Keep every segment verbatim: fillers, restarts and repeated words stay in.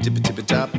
tippy tippy top.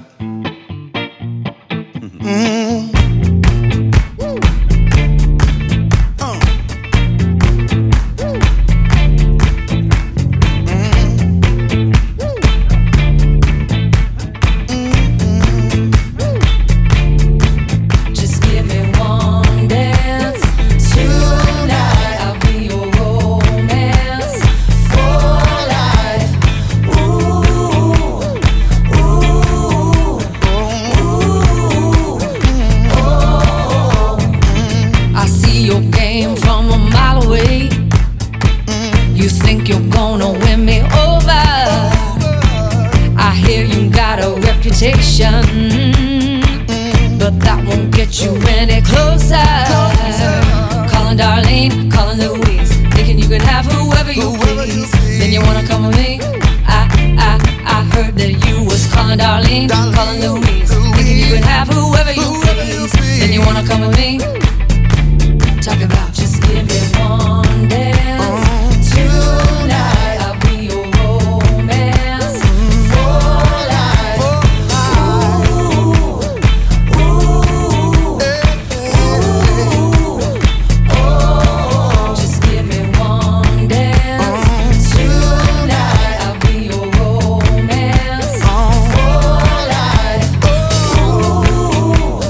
But that won't get you any closer. Calling Darlene, calling Louise, thinking you could have whoever you please. Then you wanna come with me? I, I, I heard that you was calling Darlene, calling Louise, thinking you could have whoever you please. Then you wanna come with me? Talk about just give me one dance tonight. I'll be your romance for life. Ooh, ooh, ooh, oh, just give me one dance tonight. I'll be your romance for life. Ooh,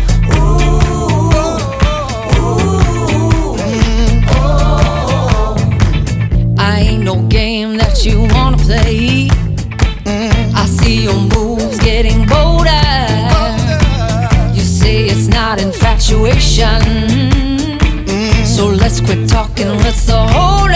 I ain't no game that you wanna play. I see your moves getting bolder. You say it's not infatuation, so let's quit talking, let's hold